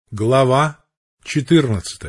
Глава 14.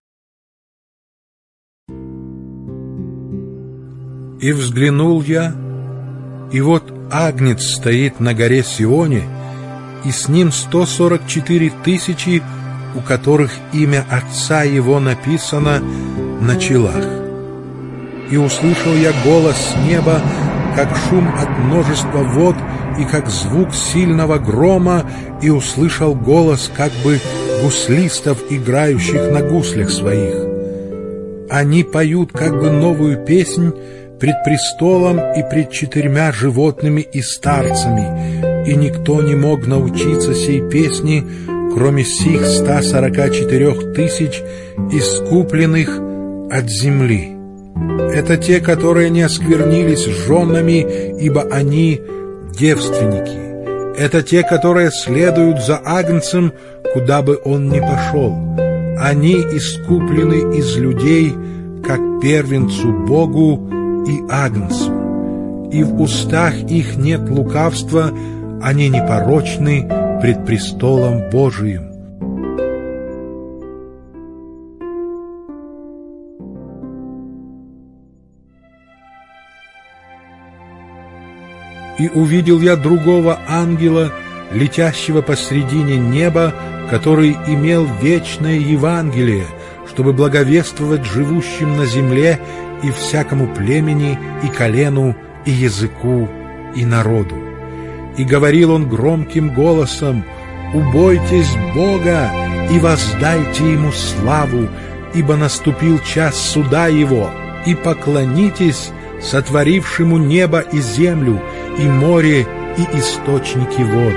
И взглянул я, и вот Агнец стоит на горе Сионе, и с ним 144 тысячи, у которых имя Отца Его написано на челах. И услышал я голос с неба, как шум от множества вод, и как звук сильного грома, и услышал голос как бы гуслистов, играющих на гуслях своих. Они поют как бы новую песнь пред престолом и пред 4 животными и старцами, и никто не мог научиться сей песни, кроме сих 144 тысяч, искупленных от земли. Это те, которые не осквернились женами, ибо они девственники. Это те, которые следуют за Агнцем, куда бы он ни пошел. Они искуплены из людей, как первенцу Богу и Агнцу. И в устах их нет лукавства, они непорочны пред престолом Божиим. И увидел я другого ангела, летящего посредине неба, который имел вечное Евангелие, чтобы благовествовать живущим на земле и всякому племени, и колену, и языку, и народу. И говорил он громким голосом: «Убойтесь Бога и воздайте Ему славу, ибо наступил час суда Его, и поклонитесь сотворившему небо и землю, и море, и источники вод».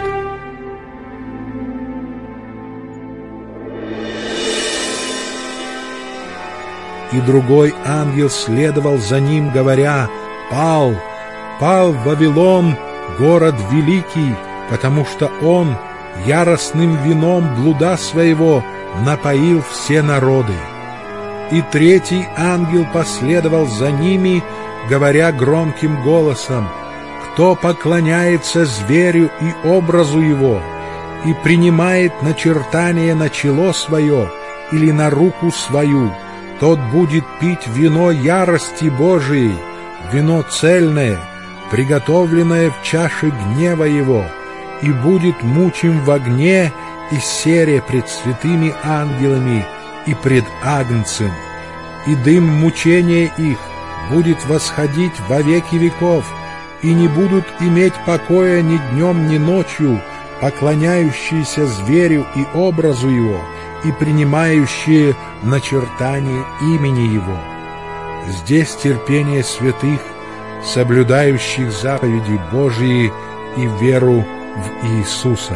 И другой ангел следовал за ним, говоря: «Пал, пал Вавилон, город великий, потому что он яростным вином блуда своего напоил все народы». И третий ангел последовал за ними, говоря громким голосом: «Кто поклоняется зверю и образу его, и принимает начертание на чело свое или на руку свою, тот будет пить вино ярости Божией, вино цельное, приготовленное в чаше гнева его, и будет мучим в огне и сере пред святыми ангелами и пред Агнцем, и дым мучения их будет восходить во веки веков, и не будут иметь покоя ни днем, ни ночью, поклоняющиеся зверю и образу его, и принимающие начертание имени его. Здесь терпение святых, соблюдающих заповеди Божьи и веру в Иисуса.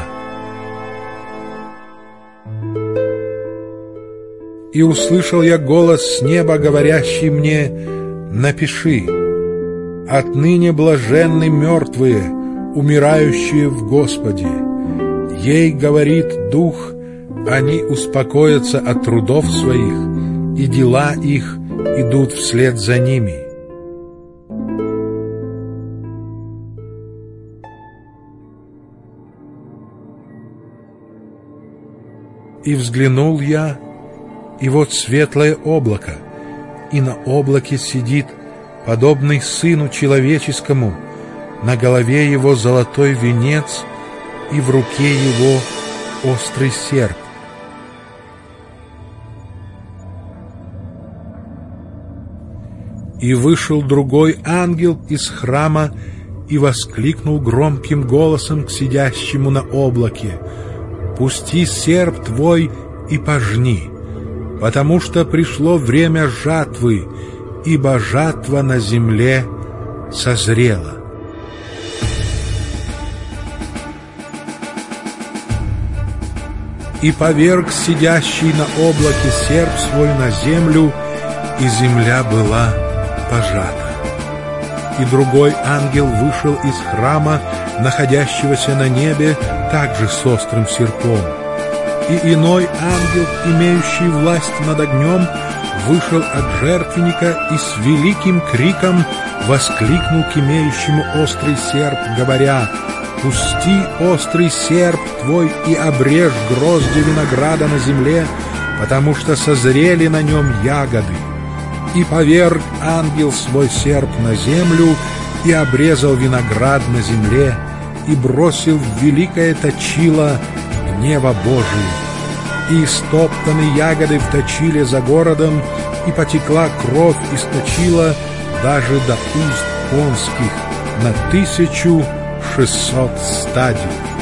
И услышал я голос с неба, говорящий мне: «Напиши: отныне блаженны мертвые, умирающие в Господе. Ей говорит Дух, они успокоятся от трудов своих, и дела их идут вслед за ними». И взглянул я, и вот светлое облако, и на облаке сидит подобный Сыну Человеческому, на голове Его золотой венец, и в руке Его острый серп. И вышел другой ангел из храма и воскликнул громким голосом к сидящему на облаке: «Пусти серп твой и пожни, потому что пришло время жатвы, ибо жатва на земле созрела». И поверг сидящий на облаке серп свой на землю, и земля была пожата. И другой ангел вышел из храма, находящегося на небе, также с острым серпом. И иной ангел, имеющий власть над огнем, вышел от жертвенника и с великим криком воскликнул к имеющему острый серп, говоря: Пусти острый серп твой и обрежь грозди винограда на земле, потому что созрели на нем ягоды. И поверг ангел свой серп на землю, и обрезал виноград на земле, и бросил в великое точило гнева Божия. И стоптаны ягоды в точиле за городом, и потекла кровь из точила даже до уст конских на 1600 стадий.